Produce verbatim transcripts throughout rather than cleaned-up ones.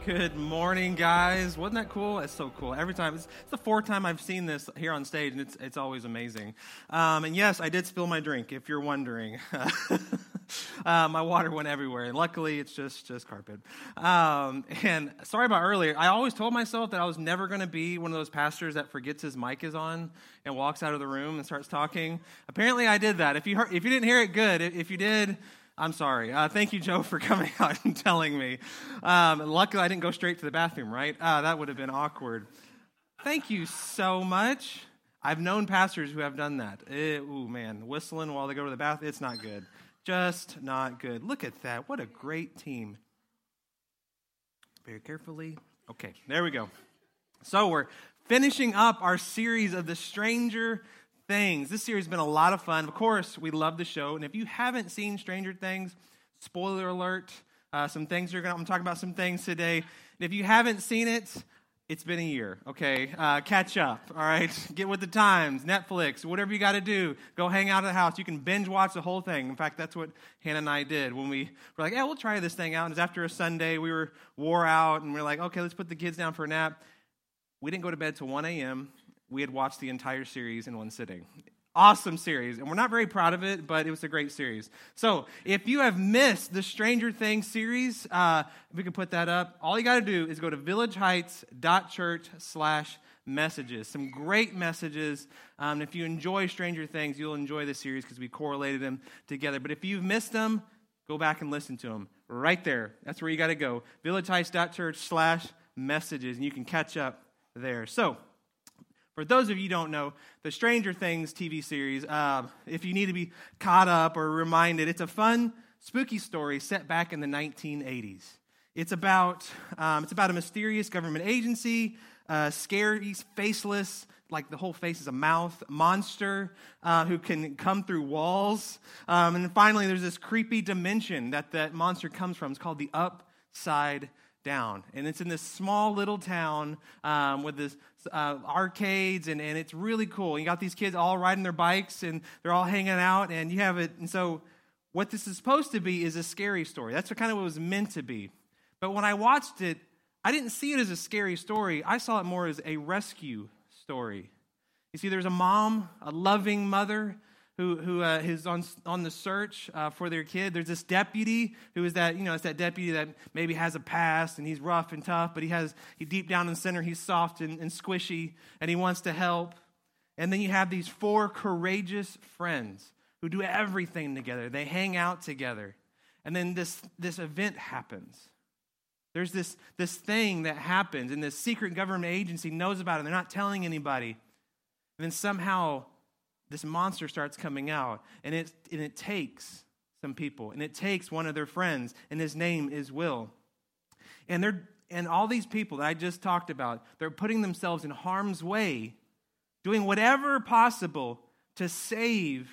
Good morning, guys. Wasn't that cool? It's so cool. Every time, it's, it's the fourth time I've seen this here on stage, and it's it's always amazing. Um, and yes, I did spill my drink, if you're wondering. uh, my water went everywhere, and luckily, it's just just carpet. Um, and sorry about earlier. I always told myself that I was never going to be one of those pastors that forgets his mic is on and walks out of the room and starts talking. Apparently, I did that. If you heard, if you didn't hear it, good. If you did, I'm sorry. Uh, thank you, Joe, for coming out and telling me. Um, luckily, I didn't go straight to the bathroom, right? Uh, that would have been awkward. Thank you so much. I've known pastors who have done that. It, ooh, man, whistling while they go to the bathroom, it's not good. Just not good. Look at that. What a great team. Very carefully. Okay, there we go. So we're finishing up our series of the Stranger Things. This series has been a lot of fun. Of course, we love the show. And if you haven't seen Stranger Things, spoiler alert, uh, some things are going. I'm talking about some things today. And if you haven't seen it, it's been a year. Okay, uh, catch up. All right, get with the times. Netflix, whatever you got to do. Go hang out at the house. You can binge watch the whole thing. In fact, that's what Hannah and I did when we were like, "Yeah, we'll try this thing out." And it was after a Sunday. We were wore out, and we were like, "Okay, let's put the kids down for a nap." We didn't go to bed till one a.m. We had watched the entire series in one sitting. Awesome series. And we're not very proud of it, but it was a great series. So if you have missed the Stranger Things series, uh, if we can put that up, all you got to do is go to villageheights.church slash messages. Some great messages. Um, if you enjoy Stranger Things, you'll enjoy the series because we correlated them together. But if you've missed them, go back and listen to them. Right there. That's where you got to go. villageheights.church slash messages, and you can catch up there. So, for those of you who don't know, the Stranger Things T V series, uh, if you need to be caught up or reminded, it's a fun, spooky story set back in the nineteen eighties. It's about um, it's about a mysterious government agency, uh, scary, faceless, like the whole face is a mouth, monster uh, who can come through walls. Um, and then finally, there's this creepy dimension that that monster comes from. It's called the Upside Down. And it's in this small little town um, with this uh, arcades, and, and it's really cool. You got these kids all riding their bikes, and they're all hanging out, and you have it. And so what this is supposed to be is a scary story. That's what kind of what it was meant to be. But when I watched it, I didn't see it as a scary story. I saw it more as a rescue story. You see, there's a mom, a loving mother, who who uh, is on on the search uh, for their kid. There's this deputy who is that, you know, it's that deputy that maybe has a past, and he's rough and tough, but he has, he deep down in the center, he's soft and, and squishy, and he wants to help. And then you have these four courageous friends who do everything together. They hang out together. And then this, this event happens. There's this, this thing that happens, and this secret government agency knows about it. They're not telling anybody. And then somehow this monster starts coming out, and it and it takes some people, and it takes one of their friends, and his name is Will. And they're and all these people that I just talked about, they're putting themselves in harm's way, doing whatever possible to save,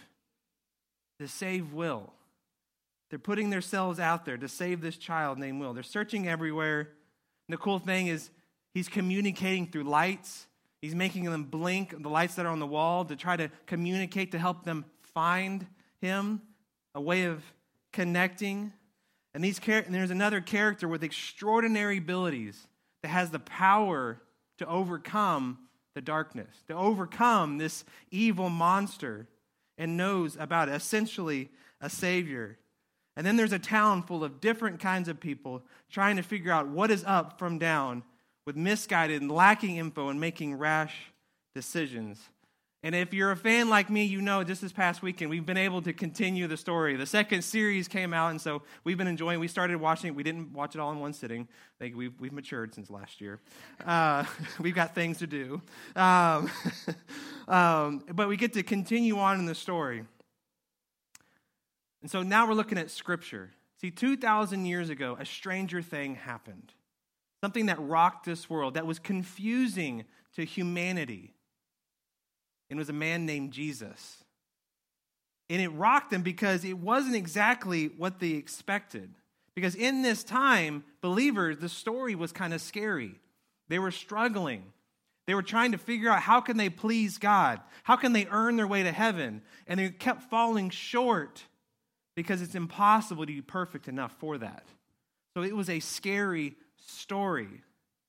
to save Will. They're putting themselves out there to save this child named Will. They're searching everywhere. And the cool thing is he's communicating through lights. He's making them blink, the lights that are on the wall, to try to communicate, to help them find him, a way of connecting. And, these char- and there's another character with extraordinary abilities that has the power to overcome the darkness, to overcome this evil monster, and knows about it, essentially a savior. And then there's a town full of different kinds of people trying to figure out what is up from down, with misguided and lacking info and making rash decisions. And if you're a fan like me, you know just this past weekend, we've been able to continue the story. The second series came out, and so we've been enjoying. We started watching it. We didn't watch it all in one sitting. I think we've, we've matured since last year. Uh, we've got things to do. Um, um, but we get to continue on in the story. And so now we're looking at Scripture. See, two thousand years ago, a stranger thing happened. Something that rocked this world, that was confusing to humanity. And it was a man named Jesus. And it rocked them because it wasn't exactly what they expected. Because in this time, believers, the story was kind of scary. They were struggling. They were trying to figure out how can they please God? How can they earn their way to heaven? And they kept falling short because it's impossible to be perfect enough for that. So it was a scary story.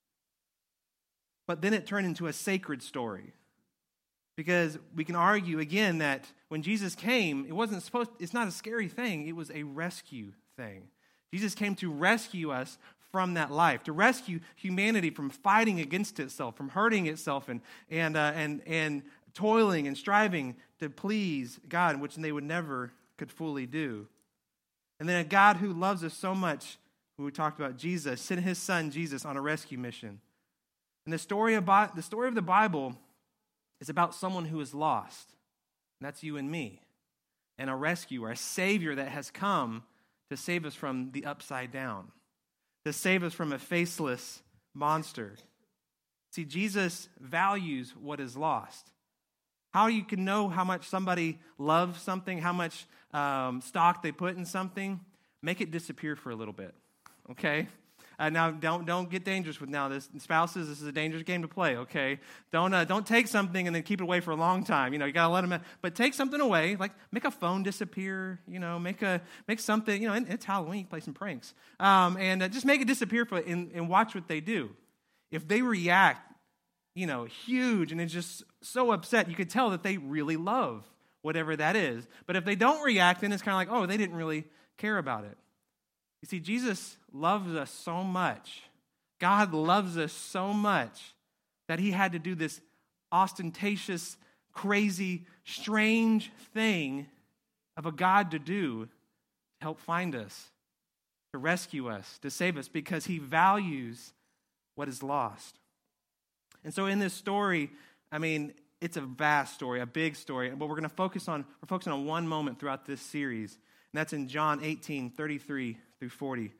But then it turned into a sacred story. Because we can argue again that when Jesus came, it wasn't supposed, it's not a scary thing, it was a rescue thing. Jesus came to rescue us from that life, to rescue humanity from fighting against itself, from hurting itself and and uh, and and toiling and striving to please God, which they would never could fully do. And then a God who loves us so much, who we talked about, Jesus, sent his son Jesus on a rescue mission. And the story about the story of the Bible is about someone who is lost. And that's you and me. And a rescuer, a savior that has come to save us from the upside down, to save us from a faceless monster. See, Jesus values what is lost. How you can know how much somebody loves something, how much um, stock they put in something, make it disappear for a little bit, okay? Uh, now, don't don't get dangerous with now this spouses. This is a dangerous game to play. Okay, don't uh, don't take something and then keep it away for a long time. You know, you gotta let them. But take something away, like make a phone disappear. You know, make a make something. You know, and it's Halloween. You play some pranks, um, and uh, just make it disappear for and, and watch what they do. If they react, you know, huge and it's just so upset, you could tell that they really love whatever that is. But if they don't react, then it's kind of like, oh, they didn't really care about it. You see, Jesus loves us so much. God loves us so much that he had to do this ostentatious, crazy, strange thing of a God to do to help find us, to rescue us, to save us, because he values what is lost. And so in this story, I mean, it's a vast story, a big story, but we're going to focus on, we're focusing on one moment throughout this series, and that's in John eighteen, thirty-three through forty.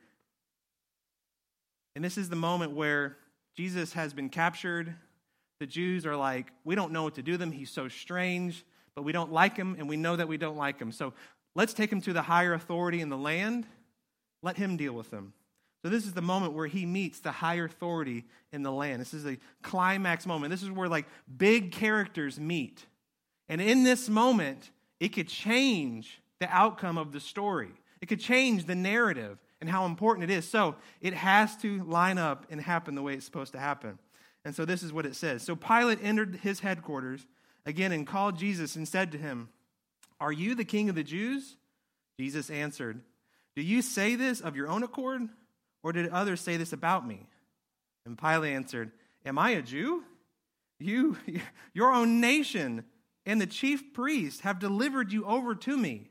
And this is the moment where Jesus has been captured. The Jews are like, we don't know what to do with him. He's so strange, but we don't like him, and we know that we don't like him. So let's take him to the higher authority in the land. Let him deal with him. So this is the moment where he meets the higher authority in the land. This is a climax moment. This is where like big characters meet. And in this moment, it could change the outcome of the story. It could change the narrative and how important it is. So it has to line up and happen the way it's supposed to happen. And so this is what it says. So Pilate entered his headquarters again and called Jesus and said to him, "Are you the king of the Jews?" Jesus answered, "Do you say this of your own accord? Or did others say this about me?" And Pilate answered, "Am I a Jew? You, your own nation and the chief priests have delivered you over to me.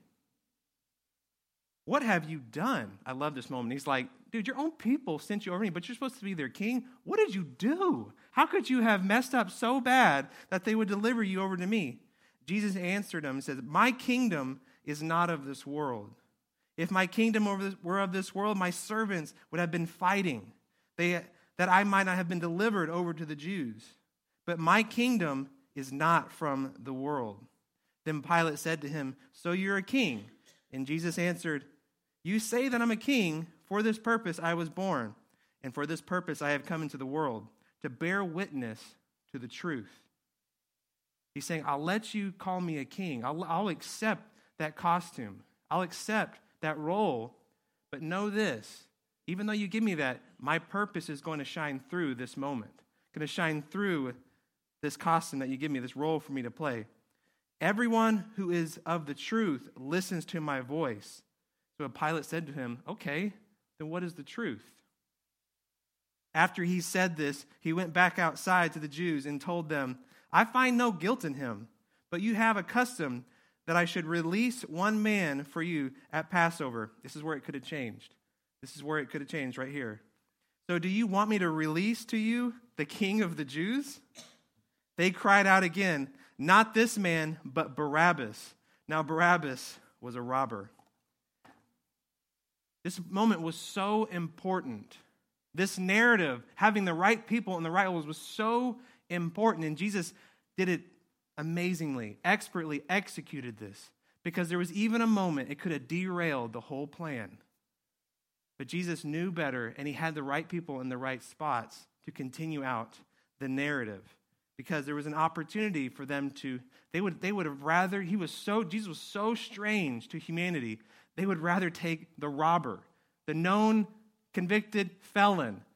What have you done?" I love this moment. He's like, dude, your own people sent you over to me, but you're supposed to be their king. What did you do? How could you have messed up so bad that they would deliver you over to me? Jesus answered him and said, "My kingdom is not of this world. If my kingdom were of this world, my servants would have been fighting, they, that I might not have been delivered over to the Jews. But my kingdom is not from the world." Then Pilate said to him, "So you're a king?" And Jesus answered, "You say that I'm a king. For this purpose I was born, and for this purpose I have come into the world, to bear witness to the truth." He's saying, I'll let you call me a king. I'll, I'll accept that costume. I'll accept that role, but know this, even though you give me that, my purpose is going to shine through this moment, going to shine through this costume that you give me, this role for me to play. Everyone who is of the truth listens to my voice. So Pilate said to him, "Okay, then what is the truth?" After he said this, he went back outside to the Jews and told them, "I find no guilt in him, but you have a custom that I should release one man for you at Passover." This is where it could have changed. This is where it could have changed right here. "So do you want me to release to you the king of the Jews?" They cried out again, "Not this man, but Barabbas." Now Barabbas was a robber. This moment was so important. This narrative, having the right people in the right roles, was so important. And Jesus did it amazingly, expertly executed this, because there was even a moment it could have derailed the whole plan. But Jesus knew better, and he had the right people in the right spots to continue out the narrative, because there was an opportunity for them to, they would they would have rather, he was so, Jesus was so strange to humanity, they would rather take the robber, the known convicted felon,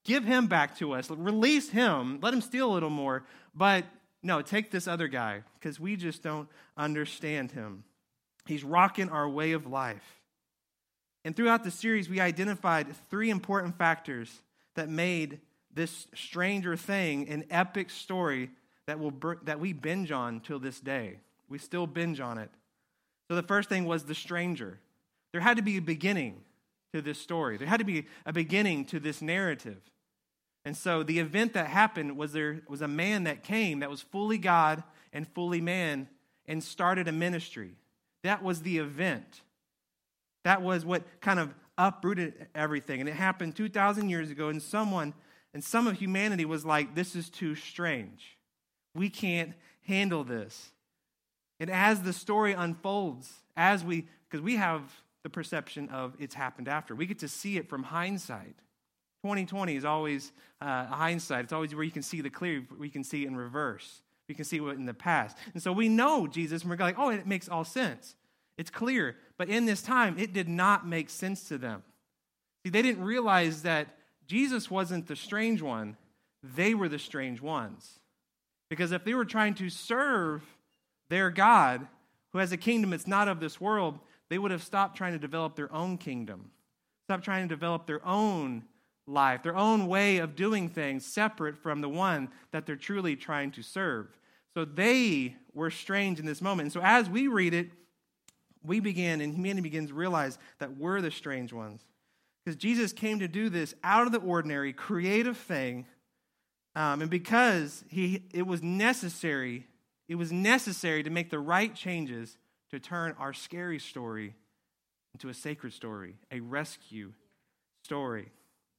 give him back to us. Release him. Let him steal a little more. But no, take this other guy because we just don't understand him. He's rocking our way of life. And throughout the series, we identified three important factors that made this Stranger Thing an epic story that will that we binge on till this day. We still binge on it. So the first thing was the stranger. There had to be a beginning to this story. There had to be a beginning to this narrative. And so the event that happened was there was a man that came that was fully God and fully man and started a ministry. That was the event. That was what kind of uprooted everything. And it happened two thousand years ago, and someone, and some of humanity was like, this is too strange. We can't handle this. And as the story unfolds, as we, because we have the perception of it's happened after. We get to see it from hindsight. twenty twenty is always uh, hindsight. It's always where you can see the clear, we can see it in reverse. We can see what in the past. And so we know Jesus, and we're like, oh, it makes all sense. It's clear. But in this time, it did not make sense to them. See, they didn't realize that Jesus wasn't the strange one. They were the strange ones. Because if they were trying to serve their God, who has a kingdom that's not of this world, they would have stopped trying to develop their own kingdom. Stopped trying to develop their own life, their own way of doing things separate from the one that they're truly trying to serve. So they were strange in this moment. And so as we read it, we begin, and humanity begins to realize that we're the strange ones. Because Jesus came to do this out of the ordinary, creative thing. Um, and because he, it was necessary, it was necessary to make the right changes to turn our scary story into a sacred story, a rescue story.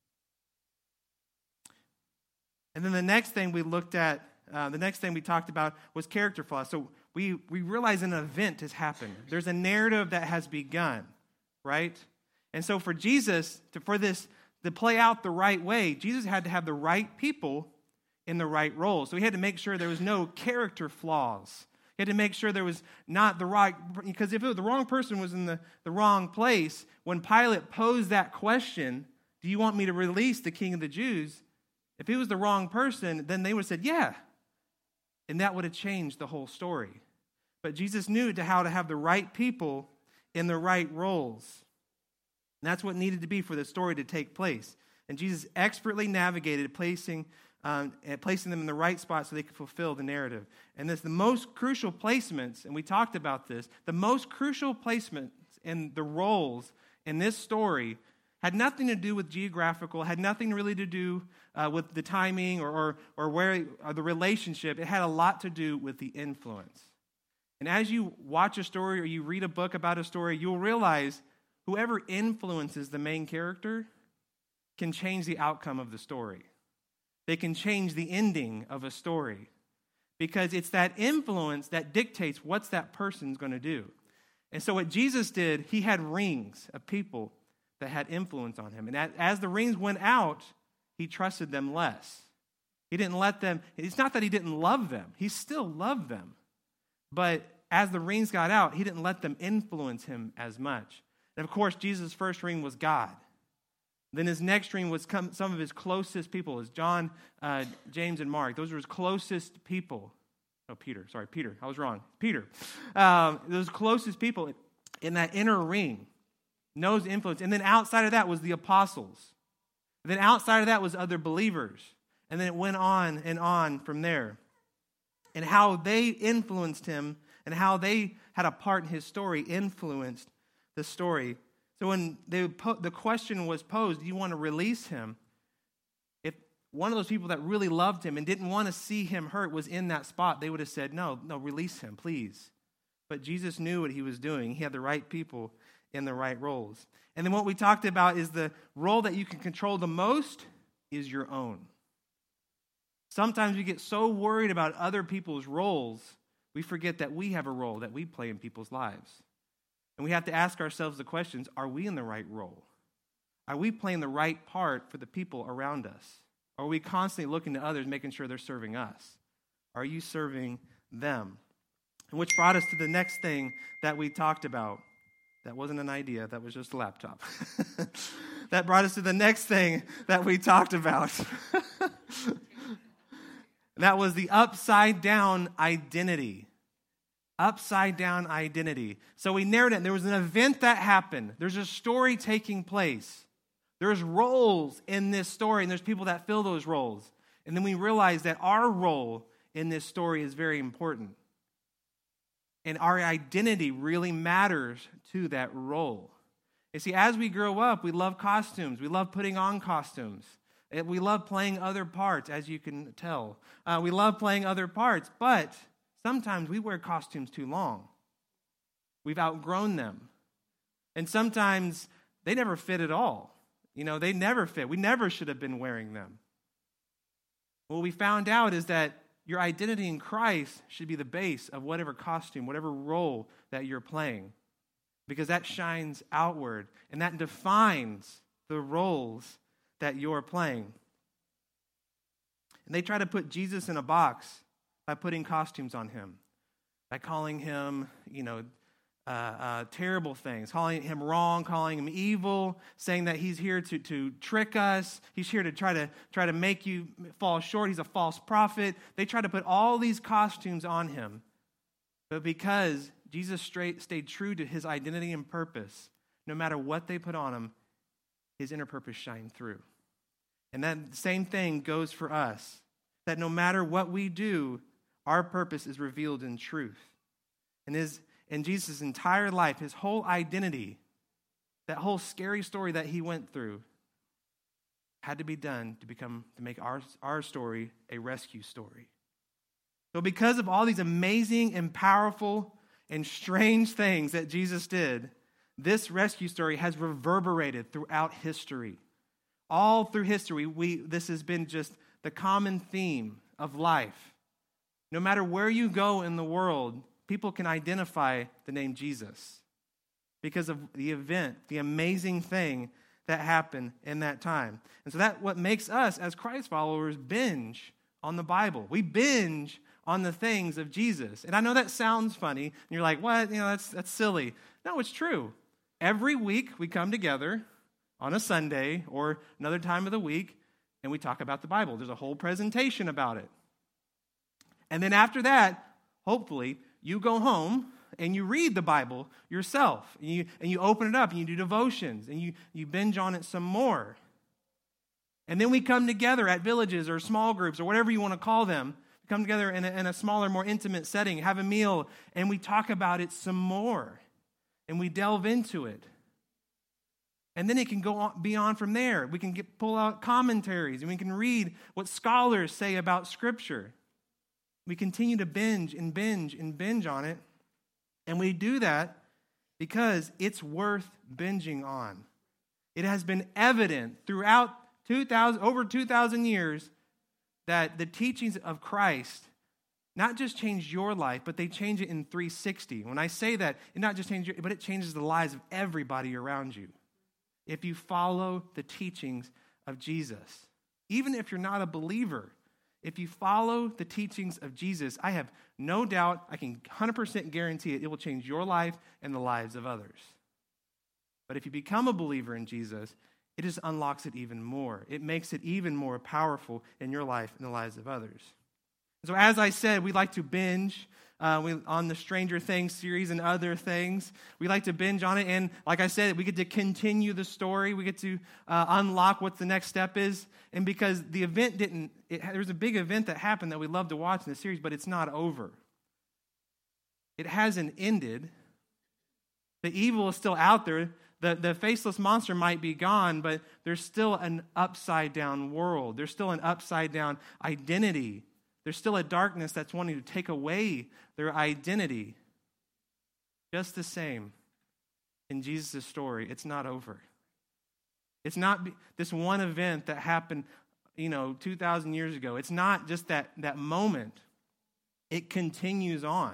And then the next thing we looked at, uh, the next thing we talked about was character flaws. So we, we realize an event has happened. There's a narrative that has begun, right? And so for Jesus, to, for this to play out the right way, Jesus had to have the right people in the right roles. So he had to make sure there was no character flaws. He had to make sure there was not the right, because if it was the wrong person was in the, the wrong place, when Pilate posed that question, do you want me to release the king of the Jews? If he was the wrong person, then they would have said, yeah. And that would have changed the whole story. But Jesus knew to how to have the right people in the right roles. And that's what needed to be for the story to take place. And Jesus expertly navigated placing, um, placing them in the right spot so they could fulfill the narrative. And this, the most crucial placements, and we talked about this, the most crucial placements in the roles in this story had nothing to do with geographical, had nothing really to do uh, with the timing or, or, or where or the relationship. It had a lot to do with the influence. And as you watch a story or you read a book about a story, you'll realize whoever influences the main character can change the outcome of the story. They can change the ending of a story because it's that influence that dictates what's that person's going to do. And so what Jesus did, he had rings of people that had influence on him. And as the rings went out, he trusted them less. He didn't let them, it's not that he didn't love them. He still loved them. But as the rings got out, he didn't let them influence him as much. And of course, Jesus' first ring was God. Then his next ring was some of his closest people, is John, uh, James, and Mark. Those were his closest people. Oh, Peter. Sorry, Peter. I was wrong. Peter. Um, those closest people in that inner ring. Knows influence. And then outside of that was the apostles. And then outside of that was other believers. And then it went on and on from there. And how they influenced him and how they had a part in his story influenced the story. So when they, the question was posed, do you want to release him? If one of those people that really loved him and didn't want to see him hurt was in that spot, they would have said, no, no, release him, please. But Jesus knew what he was doing. He had the right people in the right roles. And then what we talked about is the role that you can control the most is your own. Sometimes we get so worried about other people's roles, we forget that we have a role that we play in people's lives. And we have to ask ourselves the questions, are we in the right role? Are we playing the right part for the people around us? Are we constantly looking to others, making sure they're serving us? Are you serving them? And which brought us to the next thing that we talked about. That wasn't an idea, that was just a laptop. that brought us to the next thing that we talked about. That was the upside down identity. Upside down identity. So we narrowed it. There was an event that happened. There's a story taking place. There's roles in this story, and there's people that fill those roles. And then we realize that our role in this story is very important. And our identity really matters to that role. You see, as we grow up, we love costumes. We love putting on costumes. We love playing other parts, as you can tell. Uh, we love playing other parts, but sometimes we wear costumes too long. We've outgrown them. And sometimes they never fit at all. You know, they never fit. We never should have been wearing them. What we found out is that your identity in Christ should be the base of whatever costume, whatever role that you're playing. Because that shines outward and that defines the roles that you're playing. And they try to put Jesus in a box by putting costumes on him, by calling him, you know, uh, uh, terrible things, calling him wrong, calling him evil, saying that he's here to, to trick us. He's here to try to try to make you fall short. He's a false prophet. They try to put all these costumes on him. But because Jesus straight, stayed true to his identity and purpose, no matter what they put on him, his inner purpose shined through. And that same thing goes for us, that no matter what we do, our purpose is revealed in truth. And his, in Jesus' entire life, his whole identity, that whole scary story that he went through, had to be done to become to make our, our story a rescue story. So because of all these amazing and powerful and strange things that Jesus did, this rescue story has reverberated throughout history. All through history, we this has been just the common theme of life. No matter where you go in the world, people can identify the name Jesus because of the event, the amazing thing that happened in that time. And so that's what makes us, as Christ followers, binge on the Bible. We binge on the things of Jesus. And I know that sounds funny, and you're like, what? You know, that's that's silly. No, it's true. Every week we come together on a Sunday or another time of the week, and we talk about the Bible. There's a whole presentation about it. And then after that, hopefully, you go home and you read the Bible yourself. And you, and you open it up and you do devotions and you, you binge on it some more. And then we come together at villages or small groups or whatever you want to call them. We come together in a, in a smaller, more intimate setting, have a meal, and we talk about it some more. And we delve into it. And then it can go on, be on from there. We can get, pull out commentaries and we can read what scholars say about Scripture. We continue to binge and binge and binge on it. And we do that because it's worth binging on. It has been evident throughout two thousand, over two thousand years that the teachings of Christ not just changed your life, but they change it in three sixty. When I say that, it not just changes your, but it changes the lives of everybody around you. If you follow the teachings of Jesus. Even if you're not a believer, if you follow the teachings of Jesus, I have no doubt, I can one hundred percent guarantee it, it will change your life and the lives of others. But if you become a believer in Jesus, it just unlocks it even more. It makes it even more powerful in your life and the lives of others. So as I said, we like to binge uh, we, on the Stranger Things series and other things. We like to binge on it. And like I said, we get to continue the story. We get to uh, unlock what the next step is. And because the event didn't, it, there was a big event that happened that we love to watch in the series, but it's not over. It hasn't ended. The evil is still out there. The, the faceless monster might be gone, but there's still an upside down world. There's still an upside down identity. There's still a darkness that's wanting to take away their identity. Just the same, in Jesus' story, it's not over. It's not this one event that happened, you know, two thousand years ago. It's not just that, that moment. It continues on.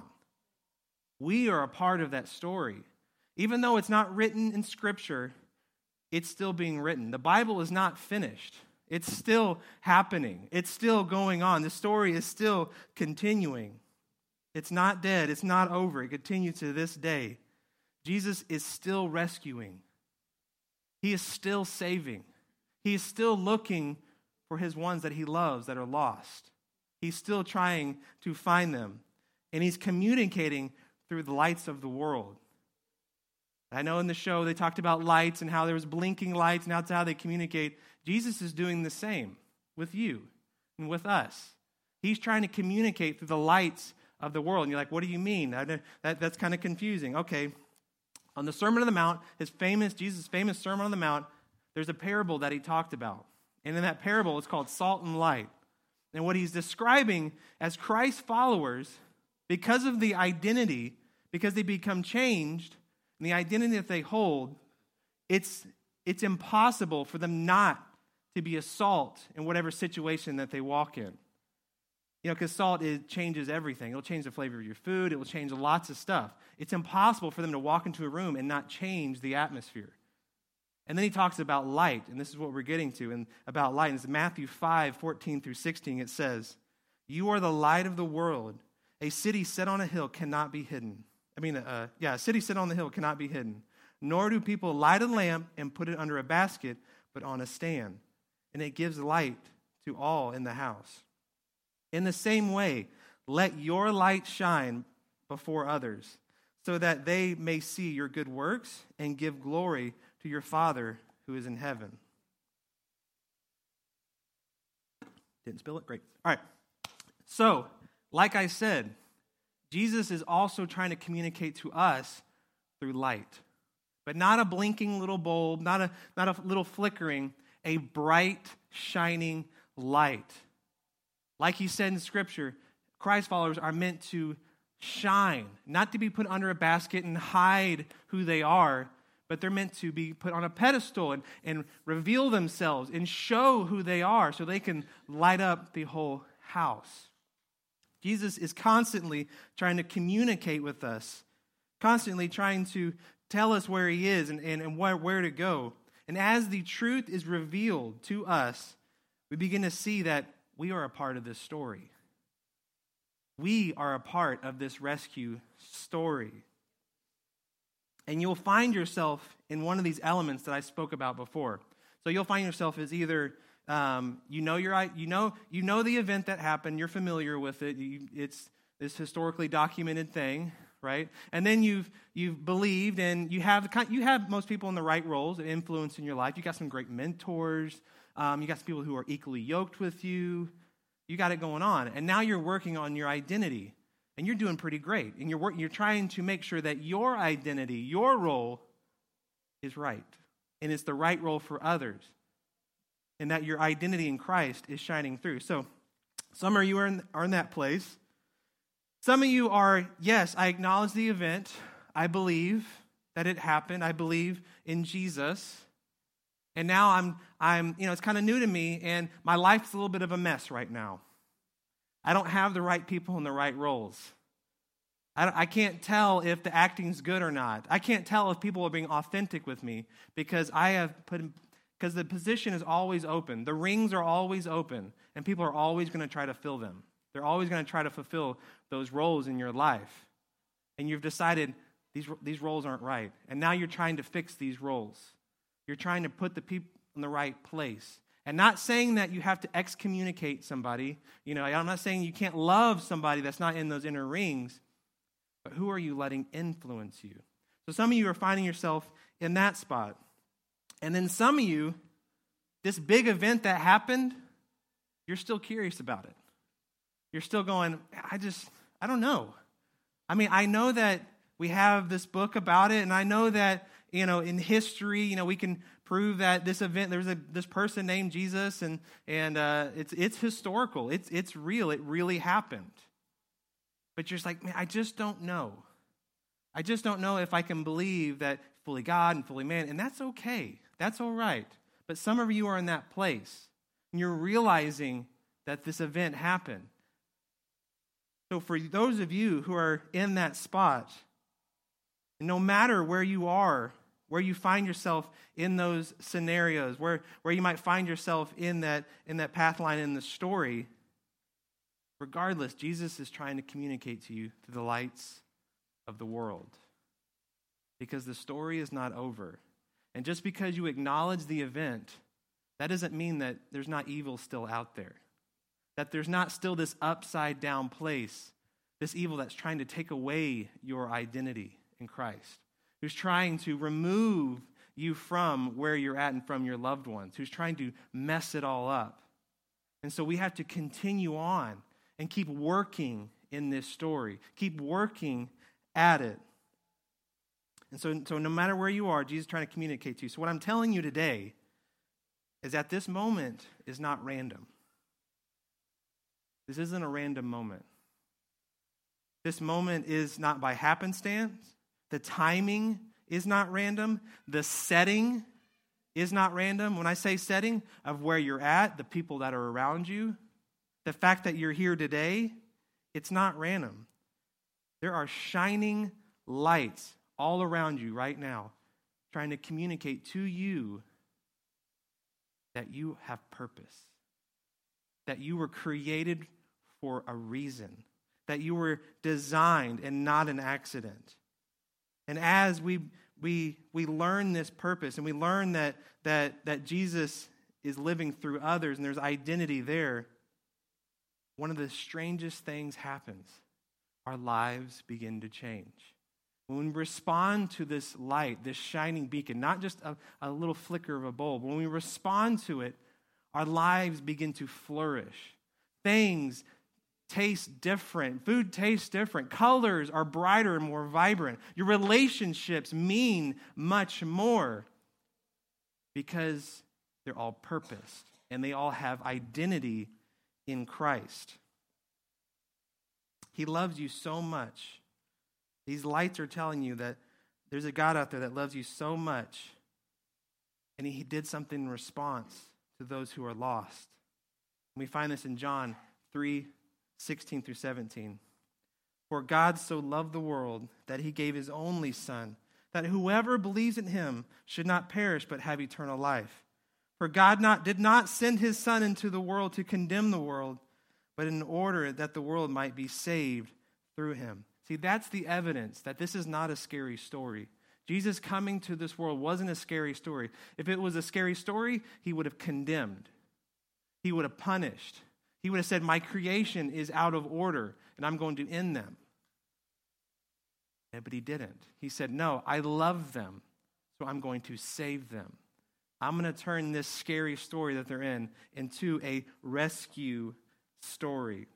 We are a part of that story. Even though it's not written in Scripture, it's still being written. The Bible is not finished. It's still happening. It's still going on. The story is still continuing. It's not dead. It's not over. It continues to this day. Jesus is still rescuing. He is still saving. He is still looking for his ones that he loves that are lost. He's still trying to find them. And he's communicating through the lights of the world. I know in the show they talked about lights and how there was blinking lights and that's how they communicate. Jesus is doing the same with you and with us. He's trying to communicate through the lights of the world. And you're like, what do you mean? That, that, that's kind of confusing. Okay, on the Sermon on the Mount, his famous, Jesus' famous Sermon on the Mount, there's a parable that he talked about. And in that parable, it's called Salt and Light. And what he's describing as Christ followers, because of the identity, because they become changed, and the identity that they hold, it's, it's impossible for them not to be a salt in whatever situation that they walk in. You know, because salt it changes everything. It'll change the flavor of your food. It will change lots of stuff. It's impossible for them to walk into a room and not change the atmosphere. And then he talks about light, and this is what we're getting to, and about light. And it's Matthew five, fourteen through sixteen. It says, "You are the light of the world. A city set on a hill cannot be hidden." I mean, uh, yeah, a city set on the hill cannot be hidden. Nor do people light a lamp and put it under a basket, but on a stand. And it gives light to all in the house. In the same way, let your light shine before others, so that they may see your good works and give glory to your Father who is in heaven. Didn't spill it? Great. All right. So, like I said, Jesus is also trying to communicate to us through light. But not a blinking little bulb, not a, not a little flickering, a bright, shining light. Like he said in Scripture, Christ followers are meant to shine, not to be put under a basket and hide who they are, but they're meant to be put on a pedestal and, and reveal themselves and show who they are so they can light up the whole house. Jesus is constantly trying to communicate with us, constantly trying to tell us where he is and, and, and where, where to go. And as the truth is revealed to us, we begin to see that we are a part of this story. We are a part of this rescue story. And you'll find yourself in one of these elements that I spoke about before. So you'll find yourself as either um, you know your you know you know the event that happened, you're familiar with it. You, it's this historically documented thing, right? And then you've you've believed, and you have you have most people in the right roles and influence in your life. You got some great mentors. Um, you got some people who are equally yoked with you. You got it going on, and now you're working on your identity, and you're doing pretty great. And you're work, you're trying to make sure that your identity, your role, is right, and it's the right role for others, and that your identity in Christ is shining through. So, some of you are in, are in that place. Some of you are, yes, I acknowledge the event. I believe that it happened. I believe in Jesus. And now I'm, I'm, you know, it's kind of new to me, and my life's a little bit of a mess right now. I don't have the right people in the right roles. I, I can't tell if the acting's good or not. I can't tell if people are being authentic with me because I have put, because the position is always open. The rings are always open, and people are always going to try to fill them. They're always going to try to fulfill those roles in your life. And you've decided these, these roles aren't right, and now you're trying to fix these roles. You're trying to put the people in the right place. And not saying that you have to excommunicate somebody. You know, I'm not saying you can't love somebody that's not in those inner rings. But who are you letting influence you? So some of you are finding yourself in that spot. And then some of you, this big event that happened, you're still curious about it. You're still going, I just, I don't know. I mean, I know that we have this book about it, and I know that, you know, in history, you know, we can prove that this event, there's a this person named Jesus, and and uh, it's it's historical. It's it's real. It really happened. But you're just like, man, I just don't know. I just don't know if I can believe that fully God and fully man, and that's okay. That's all right. But some of you are in that place, and you're realizing that this event happened. So for those of you who are in that spot, no matter where you are, where you find yourself in those scenarios, where, where you might find yourself in that, in that path line in the story, regardless, Jesus is trying to communicate to you through the lights of the world. Because the story is not over. And just because you acknowledge the event, that doesn't mean that there's not evil still out there. That there's not still this upside down place, this evil that's trying to take away your identity in Christ, who's trying to remove you from where you're at and from your loved ones, who's trying to mess it all up. And so we have to continue on and keep working in this story, keep working at it. And so, so no matter where you are, Jesus is trying to communicate to you. So what I'm telling you today is that this moment is not random. This isn't a random moment. This moment is not by happenstance. The timing is not random. The setting is not random. When I say setting, of where you're at, the people that are around you, the fact that you're here today, it's not random. There are shining lights all around you right now trying to communicate to you that you have purpose, that you were created for a reason, that you were designed and not an accident. And as we we we learn this purpose and we learn that that that Jesus is living through others and there's identity there, one of the strangest things happens. Our lives begin to change. When we respond to this light, this shining beacon, not just a, a little flicker of a bulb, when we respond to it, our lives begin to flourish. Things taste different. Food tastes different. Colors are brighter and more vibrant. Your relationships mean much more because they're all purposed and they all have identity in Christ. He loves you so much. These lights are telling you that there's a God out there that loves you so much, and he did something in response to those who are lost. And we find this in John three, sixteen through seventeen. For God so loved the world that he gave his only Son, that whoever believes in him should not perish but have eternal life. For God not, did not send his Son into the world to condemn the world, but in order that the world might be saved through him. See, that's the evidence that this is not a scary story. Jesus coming to this world wasn't a scary story. If it was a scary story, he would have condemned. He would have punished. He would have said, my creation is out of order, and I'm going to end them. Yeah, but he didn't. He said, no, I love them, so I'm going to save them. I'm going to turn this scary story that they're in into a rescue story.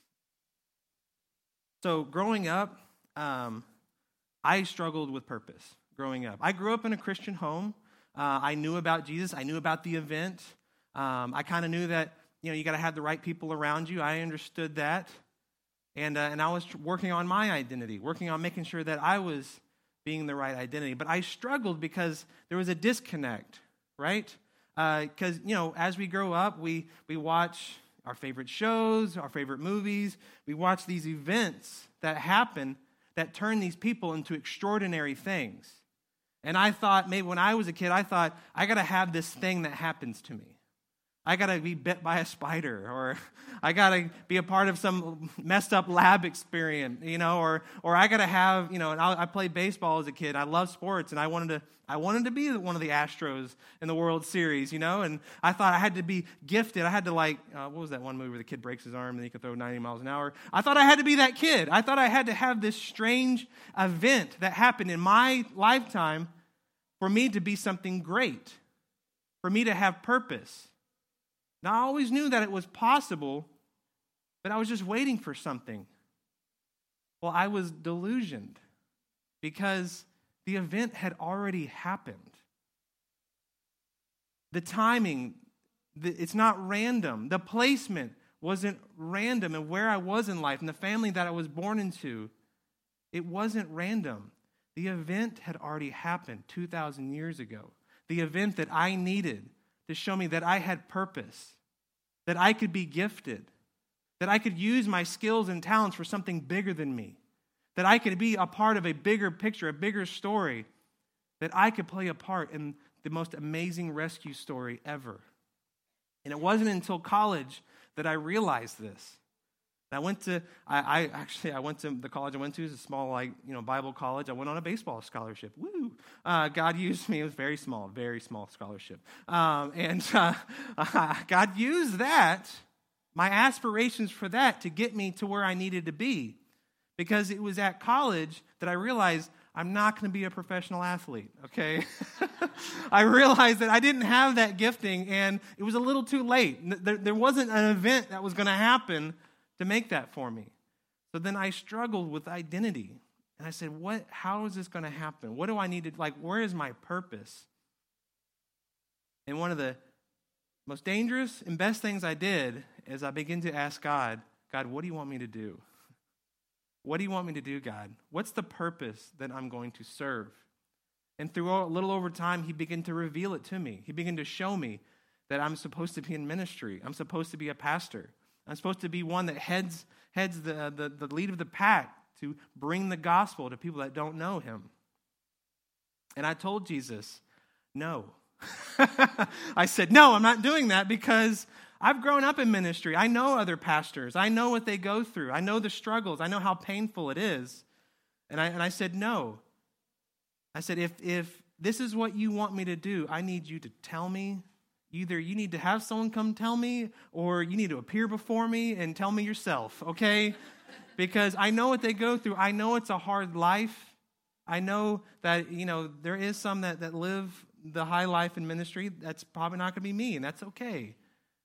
So growing up, um, I struggled with purpose growing up. I grew up in a Christian home. Uh, I knew about Jesus. I knew about the event. Um, I kind of knew that, you know, you got to have the right people around you. I understood that. And, uh, and I was working on my identity, working on making sure that I was being the right identity. But I struggled because there was a disconnect, right? Because, uh, you know, as we grow up, we we watch our favorite shows, our favorite movies. We watch these events that happen that turn these people into extraordinary things. And I thought, maybe when I was a kid, I thought, I got to have this thing that happens to me. I got to be bit by a spider, or I got to be a part of some messed up lab experiment, you know, or or I got to have, you know, and I, I played baseball as a kid. I love sports, and I wanted to I wanted to be one of the Astros in the World Series, you know, and I thought I had to be gifted. I had to like, uh, what was that one movie where the kid breaks his arm and he could throw ninety miles an hour? I thought I had to be that kid. I thought I had to have this strange event that happened in my lifetime for me to be something great, for me to have purpose. Now, I always knew that it was possible, but I was just waiting for something. Well, I was delusioned because the event had already happened. The timing, it's not random. The placement wasn't random, and where I was in life and the family that I was born into, it wasn't random. The event had already happened two thousand years ago. The event that I needed to show me that I had purpose, that I could be gifted, that I could use my skills and talents for something bigger than me, that I could be a part of a bigger picture, a bigger story, that I could play a part in the most amazing rescue story ever. And it wasn't until college that I realized this, And I went to, I, I actually, I went to the college I went to is a small, like, you know, Bible college. I went on a baseball scholarship. Woo! Uh, God used me. It was very small, very small scholarship. Um, and uh, God used that, my aspirations for that, to get me to where I needed to be. Because it was at college that I realized I'm not going to be a professional athlete, okay? I realized that I didn't have that gifting, and it was a little too late. There, there wasn't an event that was going to happen to make that for me. So then I struggled with identity. And I said, "What? How is this going to happen? What do I need to, like, where is my purpose?" And one of the most dangerous and best things I did is I began to ask God, God, what do you want me to do? What do you want me to do, God? What's the purpose that I'm going to serve? And through a little over time, he began to reveal it to me. He began to show me that I'm supposed to be in ministry. I'm supposed to be a pastor. I'm supposed to be one that heads heads the, the, the lead of the pack to bring the gospel to people that don't know him. And I told Jesus, no. I said, no, I'm not doing that because I've grown up in ministry. I know other pastors. I know what they go through. I know the struggles. I know how painful it is. And I, and I said, no. I said, if, if this is what you want me to do, I need you to tell me. Either you need to have someone come tell me, or you need to appear before me and tell me yourself, okay? Because I know what they go through. I know it's a hard life. I know that, you know, there is some that, that live the high life in ministry. That's probably not going to be me, and that's okay.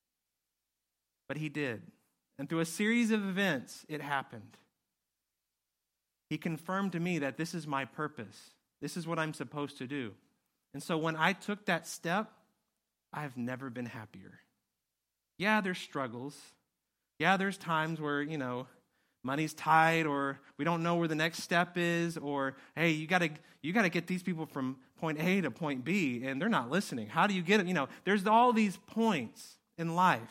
But he did. And through a series of events, it happened. He confirmed to me that this is my purpose. This is what I'm supposed to do. And so when I took that step, I've never been happier. Yeah, there's struggles. Yeah, there's times where, you know, money's tight, or we don't know where the next step is, or, hey, you got to you got to get these people from point A to point B, and they're not listening. How do you get it? You know, there's all these points in life.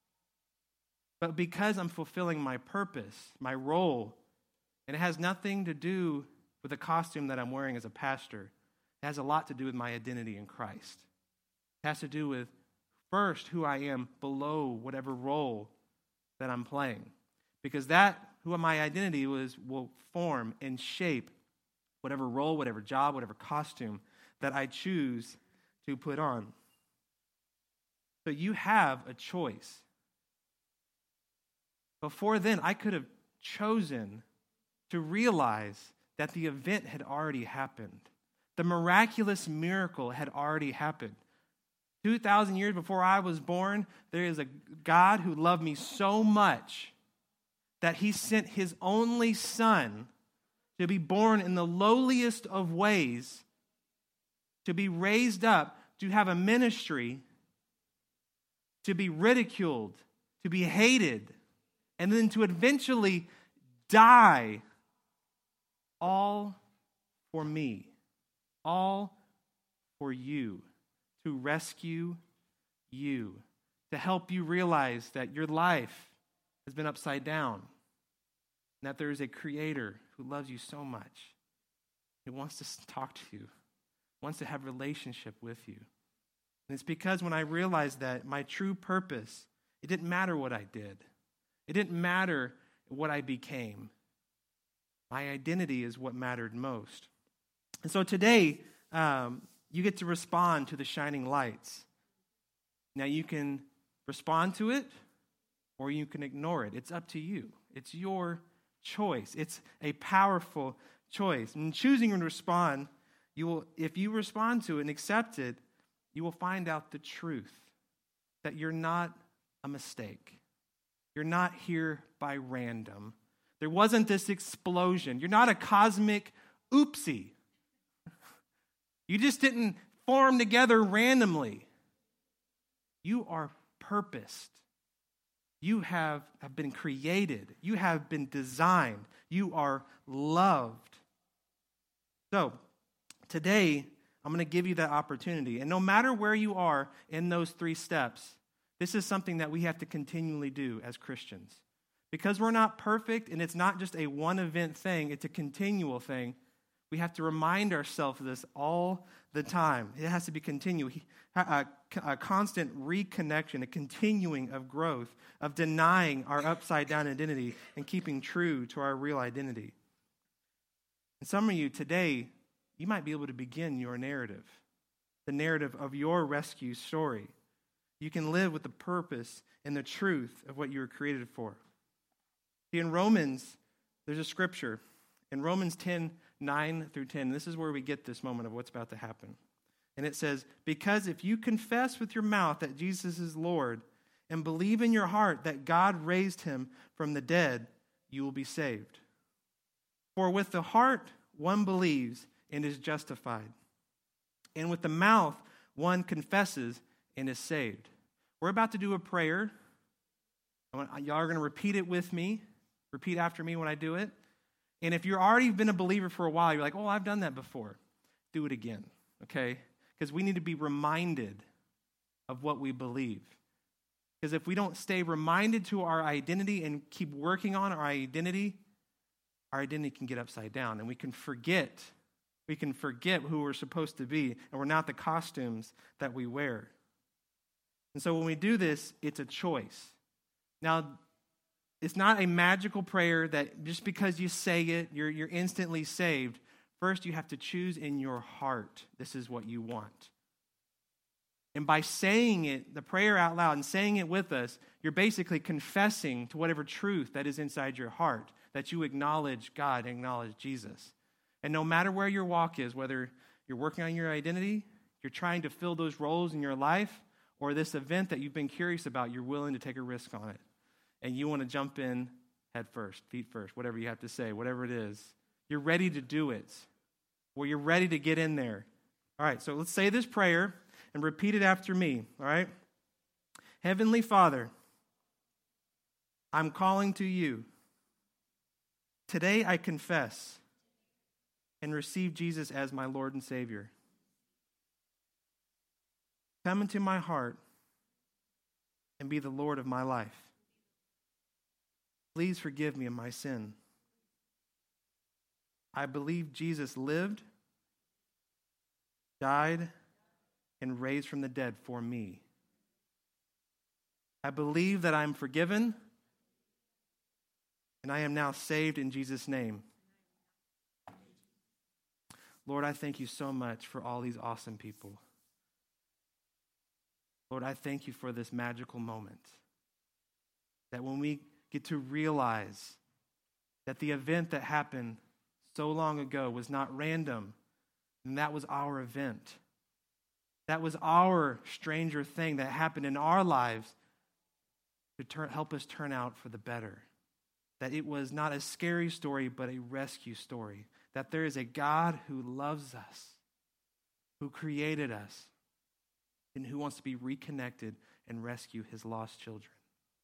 But because I'm fulfilling my purpose, my role, and it has nothing to do with the costume that I'm wearing as a pastor, it has a lot to do with my identity in Christ. It has to do with, first, who I am below whatever role that I'm playing. Because that, who my identity was, will form and shape whatever role, whatever job, whatever costume that I choose to put on. So you have a choice. Before then, I could have chosen to realize that the event had already happened. The miraculous miracle had already happened. two thousand years before I was born, there is a God who loved me so much that he sent his only son to be born in the lowliest of ways, to be raised up, to have a ministry, to be ridiculed, to be hated, and then to eventually die, all for me, all for you, to rescue you, to help you realize that your life has been upside down, and that there is a creator who loves you so much. He wants to talk to you, wants to have a relationship with you. And it's because when I realized that my true purpose, it didn't matter what I did. It didn't matter what I became. My identity is what mattered most. And so today, um, you get to respond to the shining lights. Now you can respond to it, or you can ignore it. It's up to you. It's your choice. It's a powerful choice. And choosing to respond, you will, if you respond to it and accept it, you will find out the truth, that you're not a mistake. You're not here by random. There wasn't this explosion. You're not a cosmic oopsie. You just didn't form together randomly. You are purposed. You have, have been created. You have been designed. You are loved. So, today, I'm going to give you that opportunity. And no matter where you are in those three steps, this is something that we have to continually do as Christians. Because we're not perfect, and it's not just a one-event thing, it's a continual thing. We have to remind ourselves of this all the time. It has to be continual, a, a constant reconnection, a continuing of growth, of denying our upside-down identity and keeping true to our real identity. And some of you today, you might be able to begin your narrative, the narrative of your rescue story. You can live with the purpose and the truth of what you were created for. See, in Romans, there's a scripture. In Romans ten, nine through ten, this is where we get this moment of what's about to happen. And it says, because if you confess with your mouth that Jesus is Lord and believe in your heart that God raised him from the dead, you will be saved. For with the heart one believes and is justified, and with the mouth one confesses and is saved. We're about to do a prayer. Y'all are going to repeat it with me. Repeat after me when I do it. And if you've already been a believer for a while, you're like, oh, I've done that before. Do it again, okay? Because we need to be reminded of what we believe. Because if we don't stay reminded to our identity and keep working on our identity, our identity can get upside down, and we can forget. We can forget who we're supposed to be, and we're not the costumes that we wear. And so when we do this, it's a choice. Now, it's not a magical prayer that just because you say it, you're, you're instantly saved. First, you have to choose in your heart, this is what you want. And by saying it, the prayer out loud, and saying it with us, you're basically confessing to whatever truth that is inside your heart, that you acknowledge God, acknowledge Jesus. And no matter where your walk is, whether you're working on your identity, you're trying to fill those roles in your life, or this event that you've been curious about, you're willing to take a risk on it. And you want to jump in head first, feet first, whatever you have to say, whatever it is. You're ready to do it. Well, you're ready to get in there. All right, so let's say this prayer and repeat it after me, all right? Heavenly Father, I'm calling to you. Today I confess and receive Jesus as my Lord and Savior. Come into my heart and be the Lord of my life. Please forgive me of my sin. I believe Jesus lived, died, and raised from the dead for me. I believe that I am forgiven, and I am now saved in Jesus' name. Lord, I thank you so much for all these awesome people. Lord, I thank you for this magical moment. That when we get to realize that the event that happened so long ago was not random, and that was our event. That was our stranger thing that happened in our lives to turn, help us turn out for the better. That it was not a scary story, but a rescue story. That there is a God who loves us, who created us, and who wants to be reconnected and rescue his lost children.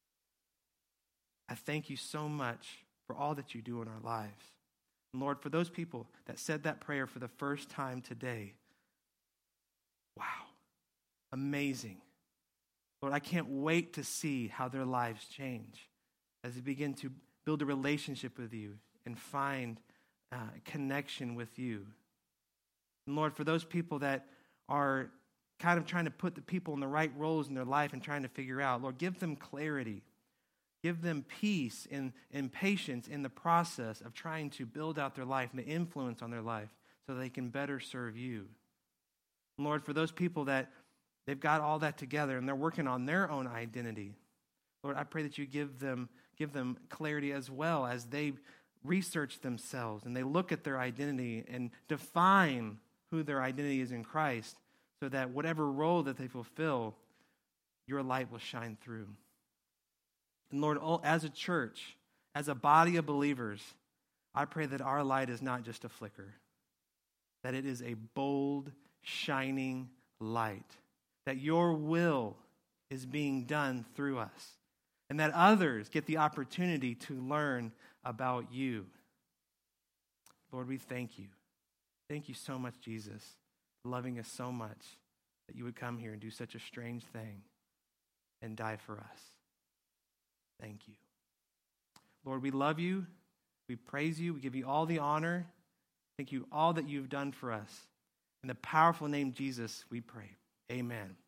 I thank you so much for all that you do in our lives. And Lord, for those people that said that prayer for the first time today, wow, amazing. Lord, I can't wait to see how their lives change as they begin to build a relationship with you and find uh, connection with you. And Lord, for those people that are kind of trying to put the people in the right roles in their life and trying to figure out, Lord, give them clarity. Give them peace and, and patience in the process of trying to build out their life and the influence on their life so they can better serve you. And Lord, for those people that they've got all that together and they're working on their own identity, Lord, I pray that you give them, give them clarity as well as they research themselves and they look at their identity and define who their identity is in Christ so that whatever role that they fulfill, your light will shine through. And Lord, as a church, as a body of believers, I pray that our light is not just a flicker, that it is a bold, shining light, that your will is being done through us, and that others get the opportunity to learn about you. Lord, we thank you. Thank you so much, Jesus, for loving us so much that you would come here and do such a strange thing and die for us. Thank you. Lord, we love you. We praise you. We give you all the honor Thank you all that you've done for us. In the powerful name Jesus, we pray. Amen.